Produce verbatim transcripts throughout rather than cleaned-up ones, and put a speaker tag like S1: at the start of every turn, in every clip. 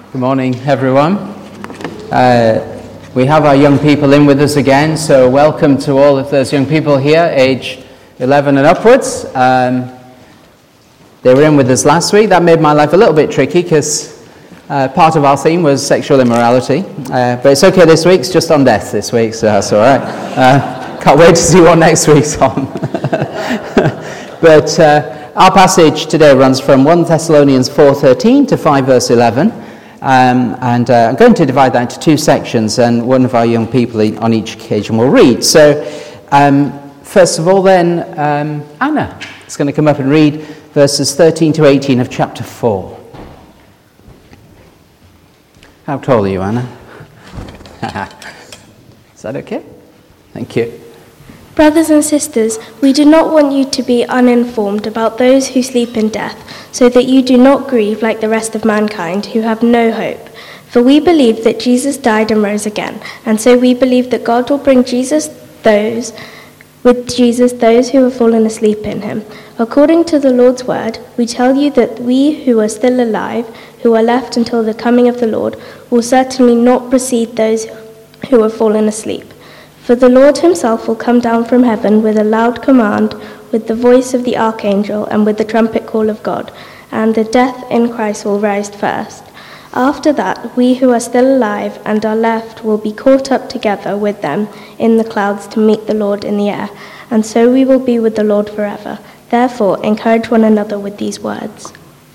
S1: Good morning, everyone. Uh, we have our young people in with us again, so welcome to all of those young people here, age eleven and upwards. Um, they were in with us last week. That made my life a little bit tricky because uh, part of our theme was sexual immorality. Uh, but it's okay this week. It's just on death this week, so that's all right. Uh, can't wait to see what next week's on. But uh, our passage today runs from First Thessalonians four thirteen to five verse eleven. Um, and uh, I'm going to divide that into two sections, and one of our young people on each occasion will read. So, um, first of all, then, um, Anna is going to come up and read verses thirteen to eighteen of chapter four. How tall are you, Anna? Is that okay? Thank you.
S2: Brothers and sisters, we do not want you to be uninformed about those who sleep in death, so that you do not grieve like the rest of mankind who have no hope. For we believe that Jesus died and rose again, and so we believe that God will bring Jesus those with Jesus those who have fallen asleep in him. According to the Lord's word, we tell you that we who are still alive, who are left until the coming of the Lord, will certainly not precede those who have fallen asleep. For the Lord himself will come down from heaven with a loud command, with the voice of the archangel, and with the trumpet call of God, and the death in Christ will rise first. After that, we who are still alive and are left will be caught up together with them in the clouds to meet the Lord in the air, and so we will be with the Lord forever. Therefore, encourage one another with these words.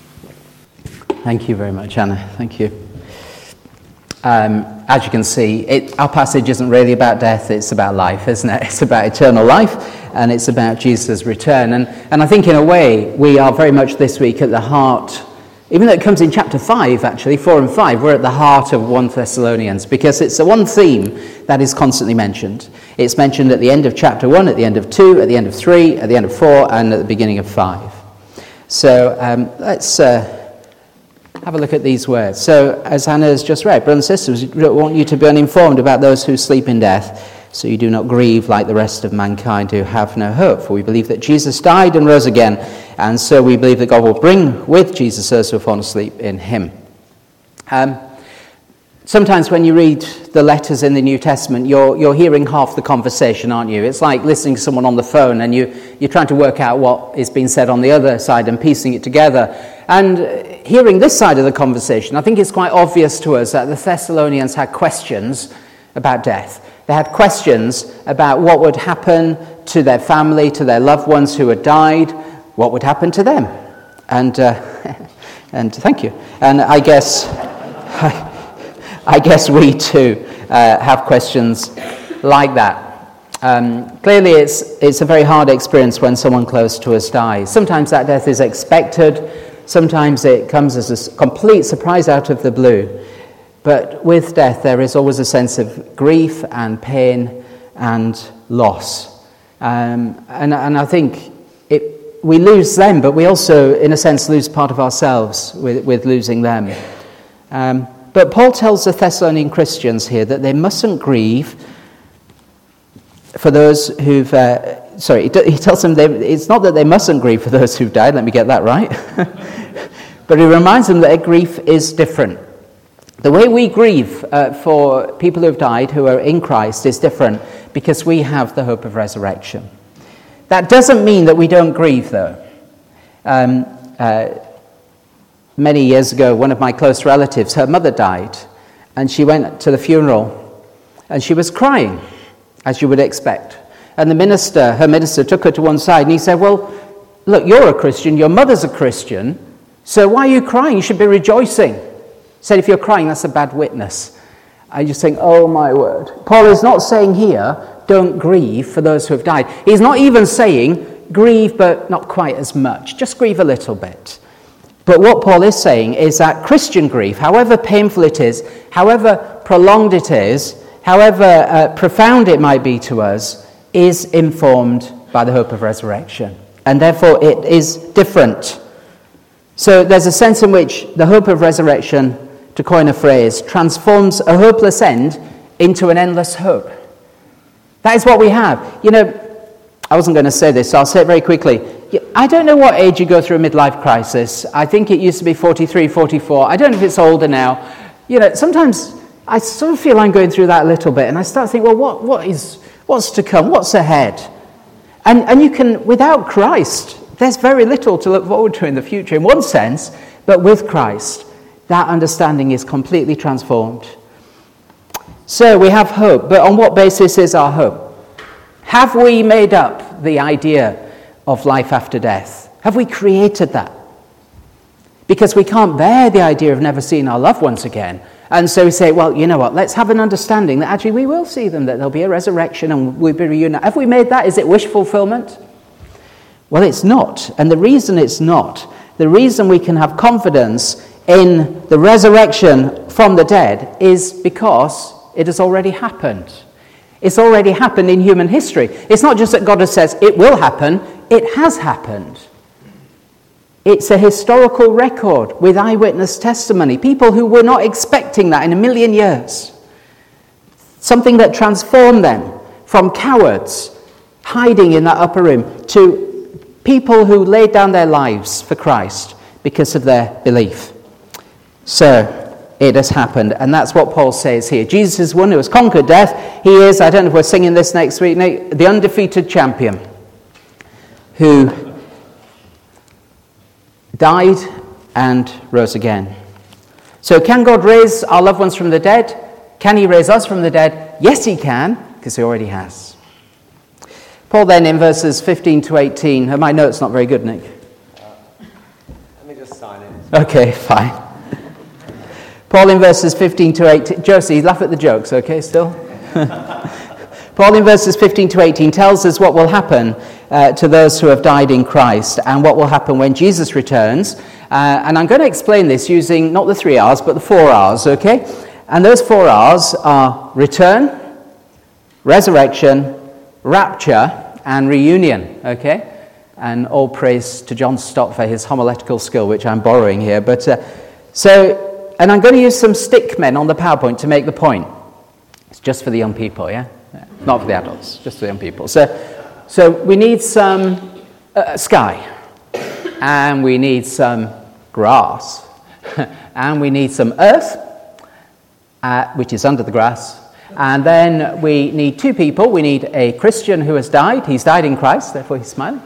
S1: Thank you very much, Anna. Thank you. Um, as you can see, it, our passage isn't really about death, it's about life, isn't it? It's about eternal life, and it's about Jesus' return. And, and I think in a way, we are very much this week at the heart, even though it comes in chapter five, actually, four and five, we're at the heart of First Thessalonians, because it's the one theme that is constantly mentioned. It's mentioned at the end of chapter one, at the end of two, at the end of three, at the end of four, and at the beginning of five. So um, let's... Uh, Have a look at these words. So, as Hannah has just read, brothers and sisters, we don't want you to be uninformed about those who sleep in death, so you do not grieve like the rest of mankind who have no hope. For we believe that Jesus died and rose again, and so we believe that God will bring with Jesus those who have fallen asleep in him. Um, sometimes when you read the letters in the New Testament, you're you're hearing half the conversation, aren't you? It's like listening to someone on the phone, and you, you're trying to work out what is being said on the other side and piecing it together. And hearing this side of the conversation, I think it's quite obvious to us that the Thessalonians had questions about death. They had questions about what would happen to their family, to their loved ones who had died, what would happen to them. And uh, and thank you. And I guess I, I guess we too uh, have questions like that. Um, clearly, it's it's a very hard experience when someone close to us dies. Sometimes that death is expected. Sometimes it comes as a complete surprise out of the blue. But with death, there is always a sense of grief and pain and loss. Um, and, and I think it, we lose them, but we also, in a sense, lose part of ourselves with, with losing them. Um, but Paul tells the Thessalonian Christians here that they mustn't grieve for those who've... Uh, Sorry, he tells them they, it's not that they mustn't grieve for those who've died, let me get that right. But he reminds them that grief is different. The way we grieve uh, for people who've died who are in Christ is different because we have the hope of resurrection. That doesn't mean that we don't grieve, though. Um, uh, many years ago, one of my close relatives, her mother died, and she went to the funeral, and she was crying, as you would expect. And the minister, her minister, took her to one side and he said, well, look, you're a Christian, your mother's a Christian, so why are you crying? You should be rejoicing. He said, if you're crying, that's a bad witness. I just think, oh my word. Paul is not saying here, don't grieve for those who have died. He's not even saying, grieve but not quite as much. Just grieve a little bit. But what Paul is saying is that Christian grief, however painful it is, however prolonged it is, however uh, profound it might be to us, is informed by the hope of resurrection. And therefore it is different. So there's a sense in which the hope of resurrection, to coin a phrase, transforms a hopeless end into an endless hope. That is what we have. You know, I wasn't going to say this, so I'll say it very quickly. I don't know what age you go through a midlife crisis. I think it used to be forty-three, forty-four. I don't know if it's older now. you know, sometimes I sort of feel I'm going through that a little bit, and I start thinking, well, what, what is, what's to come? What's ahead? And, and you can, without Christ, there's very little to look forward to in the future in one sense, but with Christ, that understanding is completely transformed. So we have hope, but on what basis is our hope? Have we made up the idea of life after death? Have we created that? Because we can't bear the idea of never seeing our loved ones again. And so we say, well, you know what, let's have an understanding that actually we will see them, that there'll be a resurrection and we'll be reunited. Have we made that? Is it wish fulfillment? Well, it's not. And the reason it's not, the reason we can have confidence in the resurrection from the dead is because it has already happened. It's already happened in human history. It's not just that God has said it will happen, it has happened. It's a historical record with eyewitness testimony. People who were not expecting that in a million years. Something that transformed them from cowards hiding in that upper room to people who laid down their lives for Christ because of their belief. So, it has happened, and that's what Paul says here. Jesus is one who has conquered death. He is, I don't know if we're singing this next week, the undefeated champion who died and rose again. So can God raise our loved ones from the dead? Can he raise us from the dead? Yes, he can, because he already has. Paul then in verses fifteen to eighteen, and my note's not very good, Nick.
S3: Uh, let me just sign in.
S1: Okay, fine. Paul in verses fifteen to eighteen, Josie, laugh at the jokes, okay, still? Paul in verses fifteen to eighteen tells us what will happen uh, to those who have died in Christ and what will happen when Jesus returns. Uh, and I'm going to explain this using not the three R's, but the four R's, okay? And those four R's are return, resurrection, rapture, and reunion, okay? And all praise to John Stott for his homiletical skill, which I'm borrowing here. But uh, so, and I'm going to use some stick men on the PowerPoint to make the point. It's just for the young people, yeah? yeah not for the adults, just for the young people. So, so we need some uh, sky, and we need some grass, and we need some earth, uh, which is under the grass. And then we need two people. We need a Christian who has died. He's died in Christ, therefore he's smiling.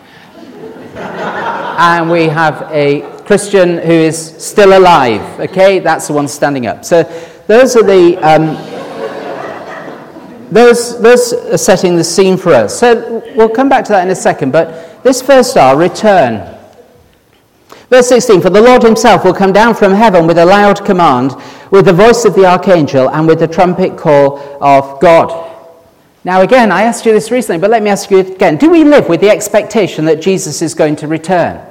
S1: And we have a Christian who is still alive. Okay, that's the one standing up. So those are the um, those those are setting the scene for us. So we'll come back to that in a second. But this first R, return. Verse sixteen, for the Lord himself will come down from heaven with a loud command, with the voice of the archangel, and with the trumpet call of God. Now again, I asked you this recently, but let me ask you again. Do we live with the expectation that Jesus is going to return?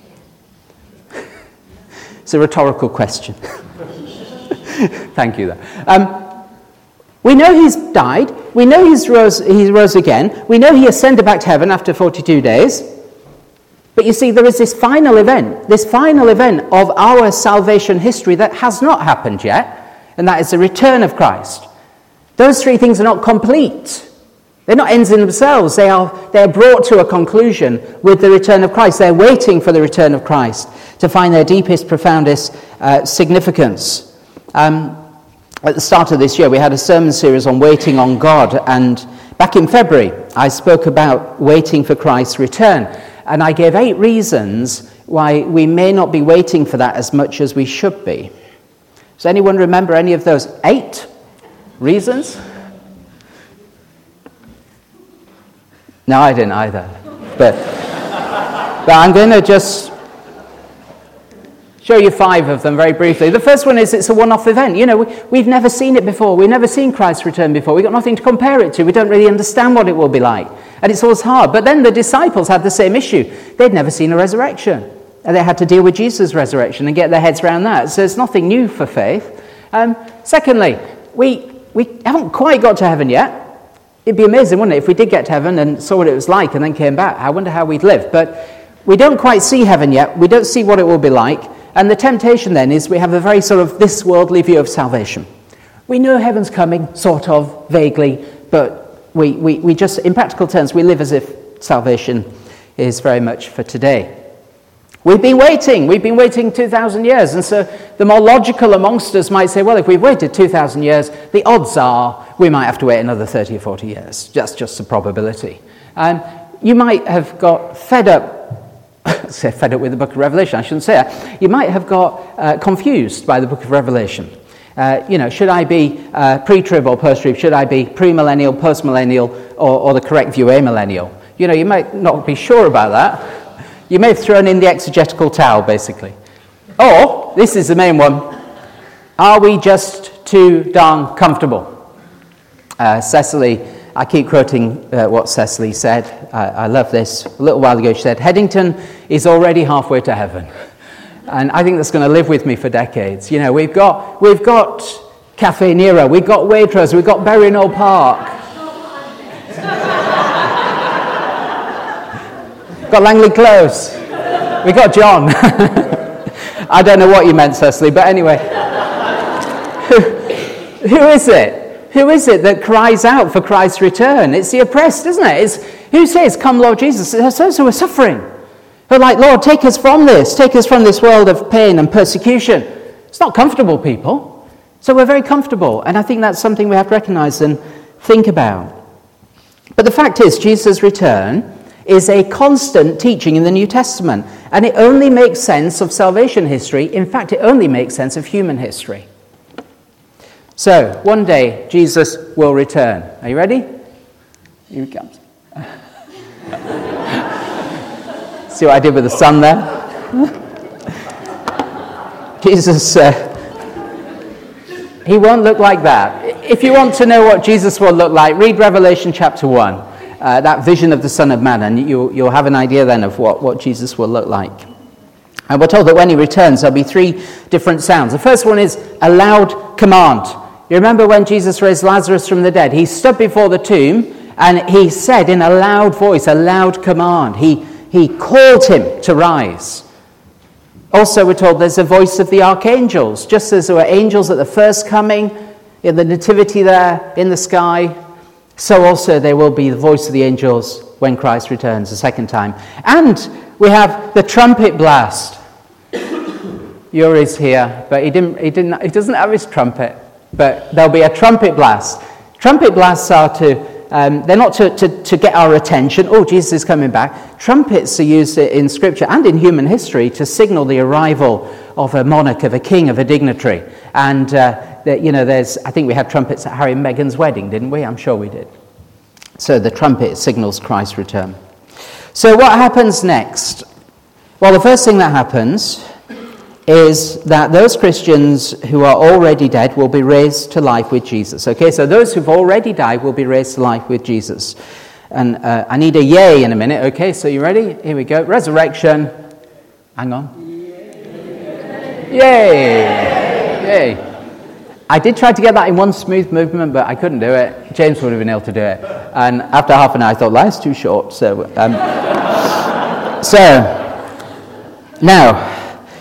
S1: It's a rhetorical question. Thank you, though. Um, we know he's died. We know he's rose, he rose again. We know he ascended back to heaven after forty-two days. But you see, there is this final event, this final event of our salvation history that has not happened yet, and that is the return of Christ. Those three things are not complete. They're not ends in themselves. They are, they are brought to a conclusion with the return of Christ. They're waiting for the return of Christ to find their deepest, profoundest uh, significance. Um, at the start of this year, we had a sermon series on waiting on God, and back in February, I spoke about waiting for Christ's return. And I gave eight reasons why we may not be waiting for that as much as we should be. Does anyone remember any of those eight reasons? No, I didn't either. But, but I'm going to just show you five of them very briefly. The first one is it's a one-off event. You know, we, we've never seen it before. We've never seen Christ's return before. We've got nothing to compare it to. We don't really understand what it will be like. And it's always hard. But then the disciples had the same issue. They'd never seen a resurrection. And they had to deal with Jesus' resurrection and get their heads around that. So it's nothing new for faith. Um, secondly, we, we haven't quite got to heaven yet. It'd be amazing, wouldn't it, if we did get to heaven and saw what it was like and then came back. I wonder how we'd live. But we don't quite see heaven yet. We don't see what it will be like. And the temptation then is we have a very sort of this worldly view of salvation. We know heaven's coming, sort of, vaguely, but we, we, we just, in practical terms, we live as if salvation is very much for today. We've been waiting. We've been waiting two thousand years. And so the more logical amongst us might say, well, if we've waited two thousand years, the odds are we might have to wait another thirty or forty years. That's just a probability. And you might have got fed up, say fed up with the book of Revelation, I shouldn't say that. You might have got uh, confused by the book of Revelation. Uh, you know, should I be uh, pre-trib or post-trib? Should I be pre-millennial, post-millennial, or, or the correct view, amillennial? You know, you might not be sure about that. You may have thrown in the exegetical towel, basically. Or, this is the main one, are we just too darn comfortable? Uh, Cecily, I keep quoting uh, what Cecily said. I, I love this. A little while ago she said, Headington is already halfway to heaven. And I think that's going to live with me for decades. You know, we've got we've got Cafe Nero, we've got Waitrose, we've got Berry Knoll Park. Got Langley Close. We got John. I don't know what you meant, Cecily, but anyway. who, who is it? Who is it that cries out for Christ's return? It's the oppressed, isn't it? It's, who says, come Lord Jesus? It's those who are suffering. Who are like, Lord, take us from this. Take us from this world of pain and persecution. It's not comfortable, people. So we're very comfortable. And I think that's something we have to recognize and think about. But the fact is, Jesus' return is a constant teaching in the New Testament. And it only makes sense of salvation history. In fact, it only makes sense of human history. So, one day, Jesus will return. Are you ready? Here he comes. See what I did with the sun there? Jesus, uh, he won't look like that. If you want to know what Jesus will look like, read Revelation chapter one. Uh, that vision of the Son of Man, and you, you'll have an idea then of what, what Jesus will look like. And we're told that when he returns, there'll be three different sounds. The first one is a loud command. You remember when Jesus raised Lazarus from the dead? He stood before the tomb, and he said in a loud voice, a loud command. He, he called him to rise. Also, we're told there's a voice of the archangels. Just as there were angels at the first coming, in the nativity there in the sky, so also there will be the voice of the angels when Christ returns the second time. And we have the trumpet blast. Yuri's here, but he didn't. He didn't. He doesn't have his trumpet. But there'll be a trumpet blast. Trumpet blasts are to. Um, they're not to, to, to get our attention. Oh, Jesus is coming back. Trumpets are used in Scripture and in human history to signal the arrival of a monarch, of a king, of a dignitary. And uh, that, you know, there's, I think we had trumpets at Harry and Meghan's wedding, didn't we? I'm sure we did. So the trumpet signals Christ's return. So what happens next? Well, the first thing that happens is that those Christians who are already dead will be raised to life with Jesus. Okay, so those who've already died will be raised to life with Jesus. And uh, I need a yay in a minute. Okay, so you ready? Here we go. Resurrection. Hang on. Yay! Yay! Yay! I did try to get that in one smooth movement, but I couldn't do it. James would have been able to do it. And after half an hour, I thought, life's too short. So, um, so now,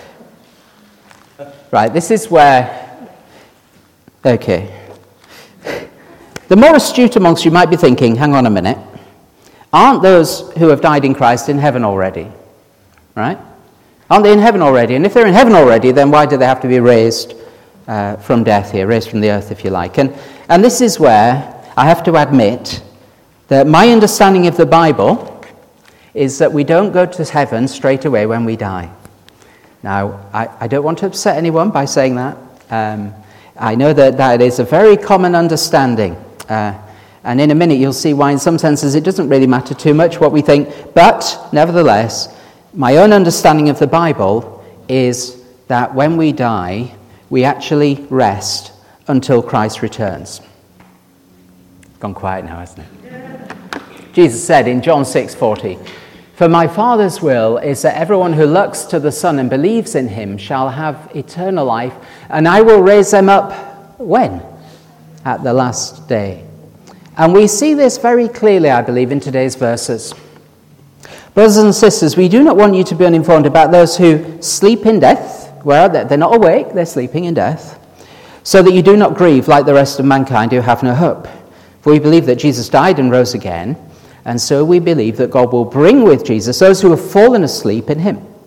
S1: right, this is where, okay. The more astute amongst you might be thinking, hang on a minute, aren't those who have died in Christ in heaven already? Right? Aren't they in heaven already? And if they're in heaven already, then why do they have to be raised uh, from death here, raised from the earth, if you like? And, and this is where I have to admit that my understanding of the Bible is that we don't go to heaven straight away when we die. Now, I, I don't want to upset anyone by saying that. Um, I know that that is a very common understanding. Uh, and in a minute, you'll see why in some senses it doesn't really matter too much what we think. But, nevertheless, my own understanding of the Bible is that when we die, we actually rest until Christ returns. It's gone quiet now, hasn't it? Jesus said in John six forty, "For my Father's will is that everyone who looks to the Son and believes in him shall have eternal life, and I will raise them up," when? At the last day. And we see this very clearly, I believe, in today's verses. Brothers and sisters, we do not want you to be uninformed about those who sleep in death. Well, they're not awake, they're sleeping in death. So that you do not grieve like the rest of mankind who have no hope. For we believe that Jesus died and rose again, and so we believe that God will bring with Jesus those who have fallen asleep in him.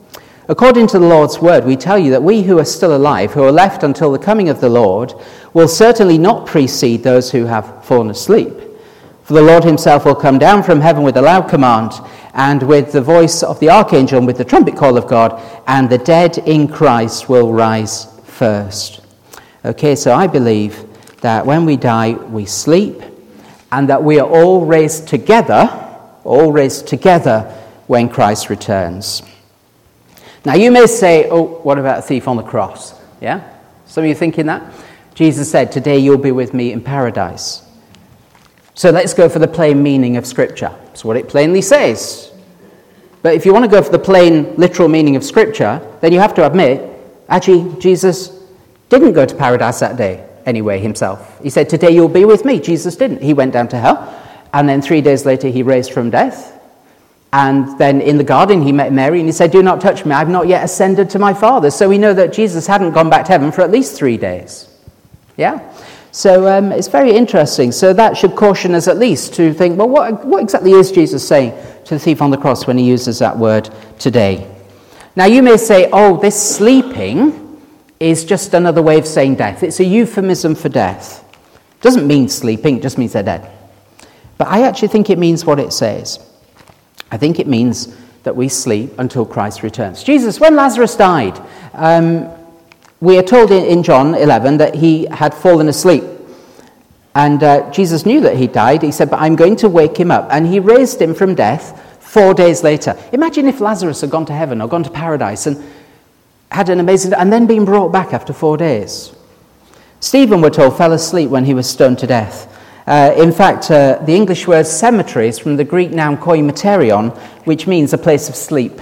S1: According to the Lord's word, we tell you that we who are still alive, who are left until the coming of the Lord, will certainly not precede those who have fallen asleep. For the Lord himself will come down from heaven with a loud command, and with the voice of the archangel, and with the trumpet call of God, and the dead in Christ will rise first. Okay, so I believe that when we die, we sleep, and that we are all raised together, all raised together when Christ returns. Now you may say, oh, what about a thief on the cross? Yeah? Some of you thinking that? Jesus said, today you'll be with me in paradise. So let's go for the plain meaning of Scripture. That's what it plainly says. But if you want to go for the plain, literal meaning of Scripture, then you have to admit, actually, Jesus didn't go to paradise that day anyway himself. He said, today you'll be with me. Jesus didn't. He went down to hell. And then three days later, he raised from death. And then in the garden, he met Mary and he said, do not touch me. I've not yet ascended to my Father. So we know that Jesus hadn't gone back to heaven for at least three days. Yeah? So um, it's very interesting. So that should caution us at least to think, well, what, what exactly is Jesus saying to the thief on the cross when he uses that word today? Now you may say, oh, this sleeping is just another way of saying death. It's a euphemism for death. It doesn't mean sleeping, it just means they're dead. But I actually think it means what it says. I think it means that we sleep until Christ returns. Jesus, when Lazarus died, um, we are told in, in John eleven that he had fallen asleep. And uh, Jesus knew that he died. He said, but I'm going to wake him up. And he raised him from death four days later. Imagine if Lazarus had gone to heaven or gone to paradise and had an amazing, and then been brought back after four days. Stephen, we're told, fell asleep when he was stoned to death. Uh, in fact, uh, the English word cemetery is from the Greek noun koimeterion, which means a place of sleep.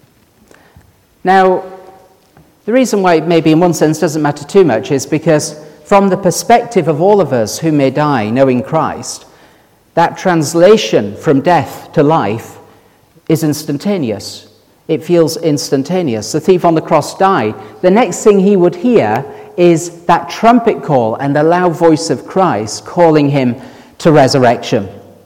S1: Now, the reason why it maybe in one sense doesn't matter too much is because from the perspective of all of us who may die knowing Christ, that translation from death to life is instantaneous. It feels instantaneous. The thief on the cross died. The next thing he would hear is that trumpet call and the loud voice of Christ calling him to resurrection.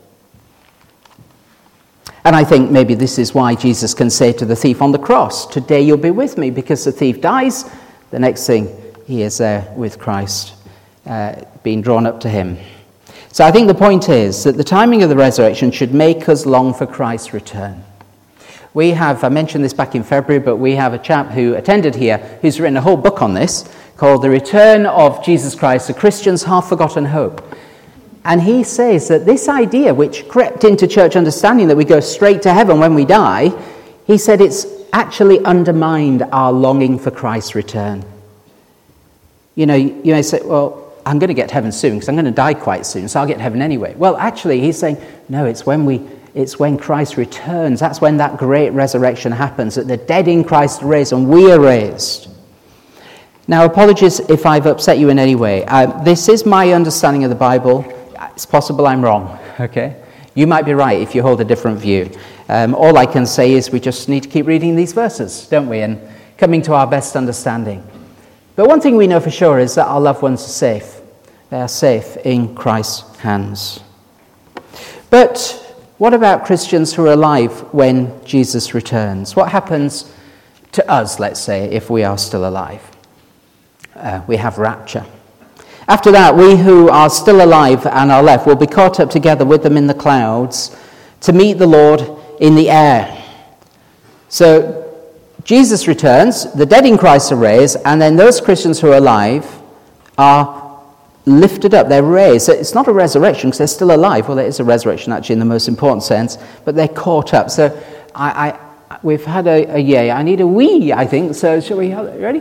S1: And I think maybe this is why Jesus can say to the thief on the cross, today you'll be with me, because the thief dies, the next thing he is there with Christ, uh, being drawn up to him. So I think the point is that the timing of the resurrection should make us long for Christ's return. We have, I mentioned this back in February, but we have a chap who attended here who's written a whole book on this called The Return of Jesus Christ, a Christian's Half-Forgotten Hope. And he says that this idea, which crept into church understanding that we go straight to heaven when we die, he said it's actually undermined our longing for Christ's return. You know, you may say, well, I'm going to get to heaven soon because I'm going to die quite soon, so I'll get to heaven anyway. Well, actually, he's saying, no, it's when we, it's when Christ returns. That's when that great resurrection happens, that the dead in Christ are raised and we are raised. Now, apologies if I've upset you in any way. Uh, this is my understanding of the Bible. It's possible I'm wrong, okay? You might be right if you hold a different view. Um, all I can say is we just need to keep reading these verses, don't we, and coming to our best understanding. But one thing we know for sure is that our loved ones are safe. They are safe in Christ's hands. But what about Christians who are alive when Jesus returns? What happens to us, let's say, if we are still alive? Uh, we have rapture. After that, we who are still alive and are left will be caught up together with them in the clouds to meet the Lord in the air. So Jesus returns, the dead in Christ are raised, and then those Christians who are alive are lifted up, they're raised. So it's not a resurrection because they're still alive. Well, it is a resurrection actually in the most important sense, but they're caught up. So I, I we've had a, a yay. I need a wee, I think. So shall we have it? Ready?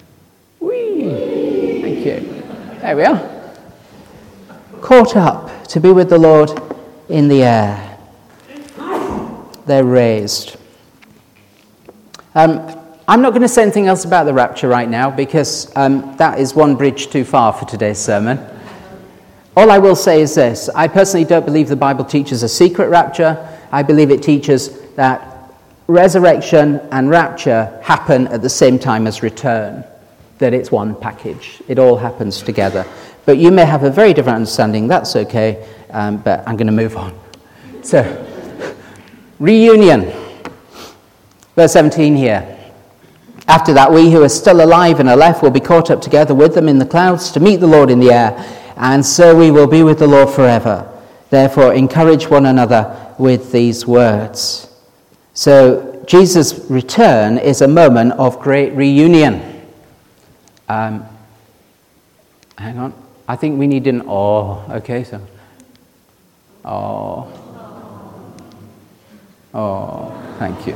S1: Wee. Thank you. There we are. Caught up to be with the Lord in the air. They're raised. Um, I'm not going to say anything else about the rapture right now because um, that is one bridge too far for today's sermon. All I will say is this. I personally don't believe the Bible teaches a secret rapture. I believe it teaches that resurrection and rapture happen at the same time as return. That it's one package. It all happens together. But you may have a very different understanding. That's okay. Um, but I'm going to move on. So, reunion. Verse seventeen here. After that, we who are still alive and are left will be caught up together with them in the clouds to meet the Lord in the air, and so we will be with the Lord forever. Therefore, encourage one another with these words. So, Jesus' return is a moment of great reunion. Um, hang on. I think we need an oh. Okay, so. Oh. Oh, thank you.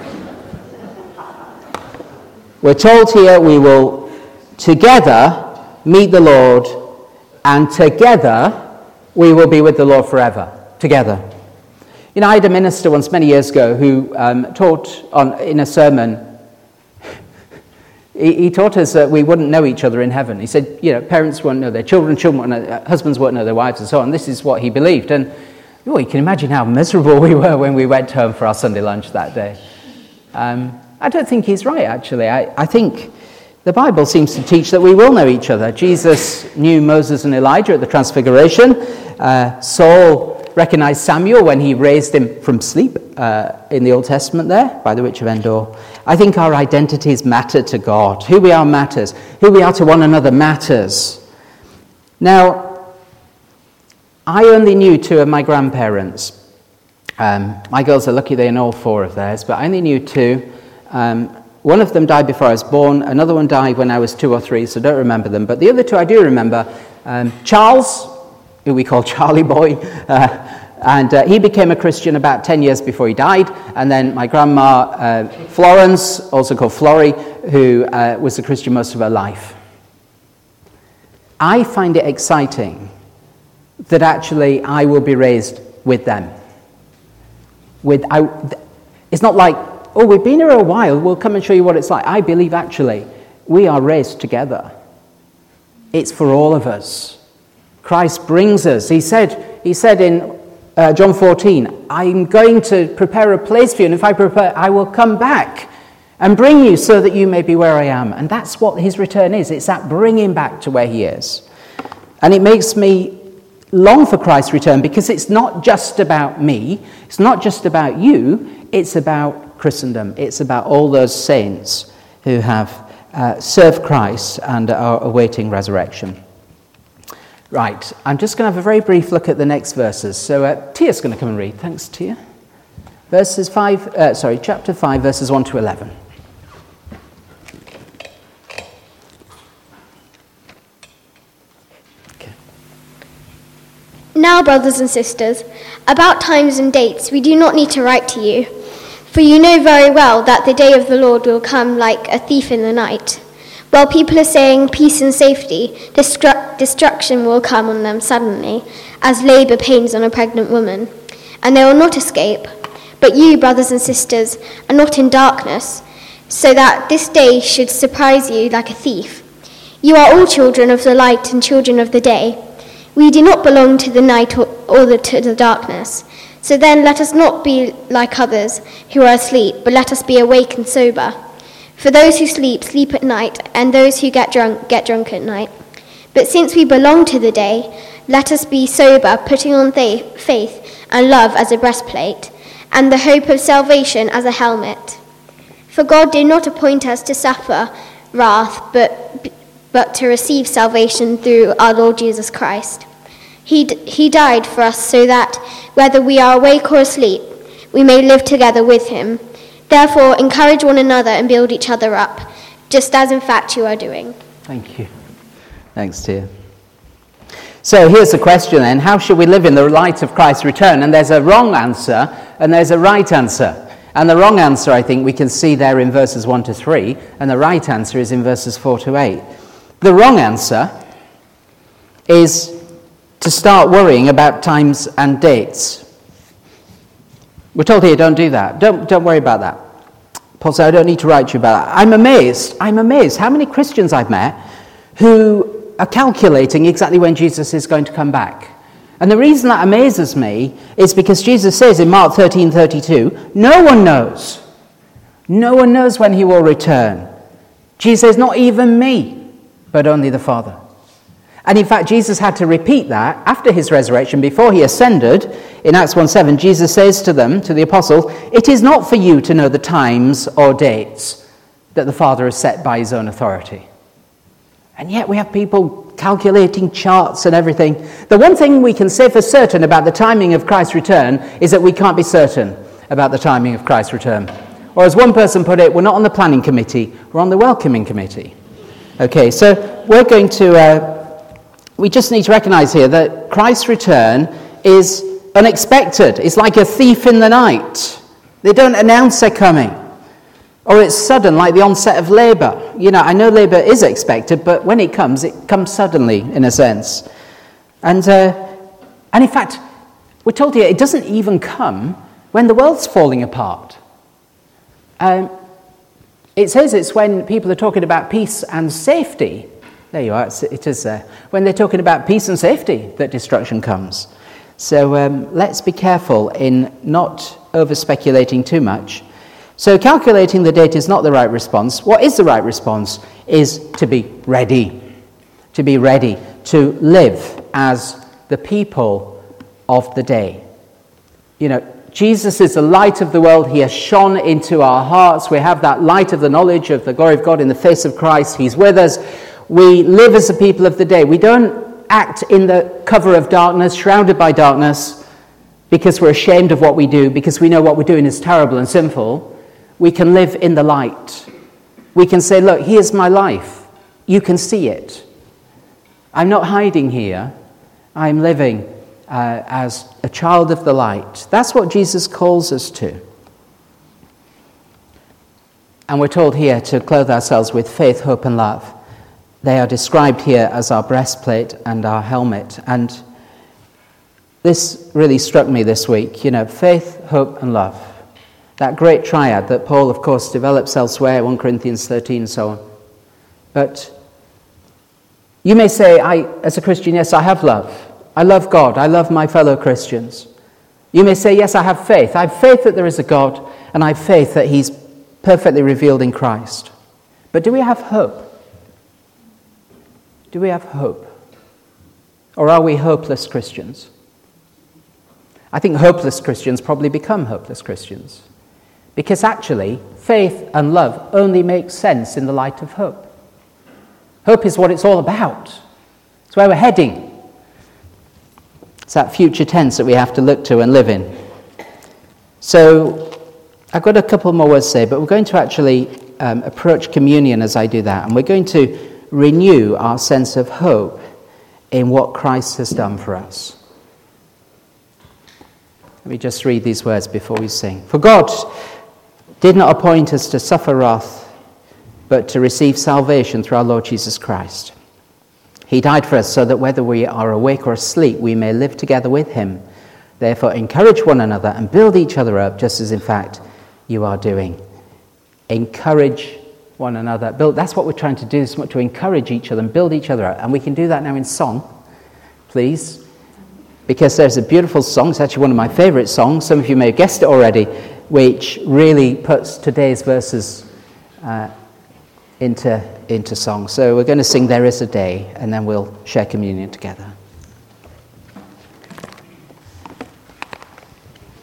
S1: We're told here we will together meet the Lord, and together we will be with the Lord forever. Together. You know, I had a minister once many years ago who um, taught on in a sermon. he, he taught us that we wouldn't know each other in heaven. He said, you know, parents won't know their children, children won't know, husbands won't know their wives, and so on. This is what he believed. And oh, you can imagine how miserable we were when we went home for our Sunday lunch that day. Um, I don't think he's right, actually. I, I think the Bible seems to teach that we will know each other. Jesus knew Moses and Elijah at the Transfiguration. Uh, Saul recognized Samuel when he raised him from sleep uh, in the Old Testament there, by the Witch of Endor. I think our identities matter to God. Who we are matters. Who we are to one another matters. Now, I only knew two of my grandparents. Um, my girls are lucky they know all four of theirs, but I only knew two. Um, one of them died before I was born. Another one died when I was two or three, so don't remember them. But the other two I do remember. Um, Charles, who we call Charlie Boy, uh, and uh, he became a Christian about ten years before he died. And then my grandma, uh, Florence, also called Florrie, who uh, was a Christian most of her life. I find it exciting that actually I will be raised with them. With, I, it's not like, oh, we've been here a while, we'll come and show you what it's like. I believe actually we are raised together. It's for all of us. Christ brings us. He said, he said in uh, John fourteen, I'm going to prepare a place for you, and if I prepare, I will come back and bring you so that you may be where I am. And that's what his return is. It's that bringing back to where he is. And it makes me long for Christ's return, because it's not just about me, it's not just about you, it's about Christendom. It's about all those saints who have uh, served Christ and are awaiting resurrection. Right, I'm just going to have a very brief look at the next verses. So uh, Tia's going to come and read. Thanks, Tia. Verses five, uh, sorry, chapter five, verses one to eleven.
S4: Now, brothers and sisters, about times and dates we do not need to write to you, for you know very well that the day of the Lord will come like a thief in the night. While people are saying peace and safety, destru- destruction will come on them suddenly, as labour pains on a pregnant woman, and they will not escape. But you, brothers and sisters, are not in darkness, so that this day should surprise you like a thief. You are all children of the light and children of the day. We do not belong to the night or, or the, to the darkness. So then let us not be like others who are asleep, but let us be awake and sober. For those who sleep, sleep at night, and those who get drunk, get drunk at night. But since we belong to the day, let us be sober, putting on th- faith and love as a breastplate, and the hope of salvation as a helmet. For God did not appoint us to suffer wrath, but, but to receive salvation through our Lord Jesus Christ. He, d- he died for us so that, whether we are awake or asleep, we may live together with him. Therefore, encourage one another and build each other up, just as in fact you are doing.
S1: Thank you. Thanks, Tia. So here's the question then. How should we live in the light of Christ's return? And there's a wrong answer and there's a right answer. And the wrong answer, I think, we can see there in verses one to three, and the right answer is in verses four to eight. The wrong answer is to start worrying about times and dates. We're told here, don't do that. Don't, don't worry about that. Paul said, I don't need to write to you about that. I'm amazed. I'm amazed how many Christians I've met who are calculating exactly when Jesus is going to come back. And the reason that amazes me is because Jesus says in Mark thirteen thirty-two, no one knows. No one knows when he will return. Jesus says, not even me, but only the Father. And in fact, Jesus had to repeat that after his resurrection, before he ascended. In Acts one seven, Jesus says to them, to the apostles, it is not for you to know the times or dates that the Father has set by his own authority. And yet we have people calculating charts and everything. The one thing we can say for certain about the timing of Christ's return is that we can't be certain about the timing of Christ's return. Or as one person put it, we're not on the planning committee, we're on the welcoming committee. Okay, so we're going to, uh, we just need to recognize here that Christ's return is unexpected. It's like a thief in the night. They don't announce they're coming. Or it's sudden, like the onset of labour. You know, I know labour is expected, but when it comes, it comes suddenly, in a sense. And, uh, and in fact, we're told here it doesn't even come when the world's falling apart. Um, it says it's when people are talking about peace and safety. There you are, it's, it is there. When they're talking about peace and safety that destruction comes. So um, let's be careful in not over-speculating too much. So calculating the date is not the right response. What is the right response is to be ready. To be ready to live as the people of the day. You know, Jesus is the light of the world. He has shone into our hearts. We have that light of the knowledge of the glory of God in the face of Christ. He's with us. We live as the people of the day. We don't act in the cover of darkness, shrouded by darkness, because we're ashamed of what we do, because we know what we're doing is terrible and sinful. We can live in the light. We can say, look, here's my life. You can see it. I'm not hiding here. I'm living uh, as a child of the light. That's what Jesus calls us to. And we're told here to clothe ourselves with faith, hope, and love. They are described here as our breastplate and our helmet. And this really struck me this week. You know, faith, hope, and love. That great triad that Paul, of course, develops elsewhere, First Corinthians thirteen and so on. But you may say, I, as a Christian, yes, I have love. I love God. I love my fellow Christians. You may say, yes, I have faith. I have faith that there is a God, and I have faith that he's perfectly revealed in Christ. But do we have hope? Do we have hope? Or are we hopeless Christians? I think hopeless Christians probably become hopeless Christians. Because actually, faith and love only make sense in the light of hope. Hope is what it's all about. It's where we're heading. It's that future tense that we have to look to and live in. So, I've got a couple more words to say, but we're going to actually um, approach communion as I do that. And we're going to renew our sense of hope in what Christ has done for us. Let me just read these words before we sing. For God did not appoint us to suffer wrath, but to receive salvation through our Lord Jesus Christ. He died for us so that whether we are awake or asleep, we may live together with him. Therefore, encourage one another and build each other up, just as in fact you are doing. Encourage one another. Build, that's what we're trying to do, is to encourage each other and build each other up. And we can do that now in song, please. Because there's a beautiful song, it's actually one of my favourite songs, some of you may have guessed it already, which really puts today's verses uh, into, into song. So we're going to sing There Is a Day, and then we'll share communion together.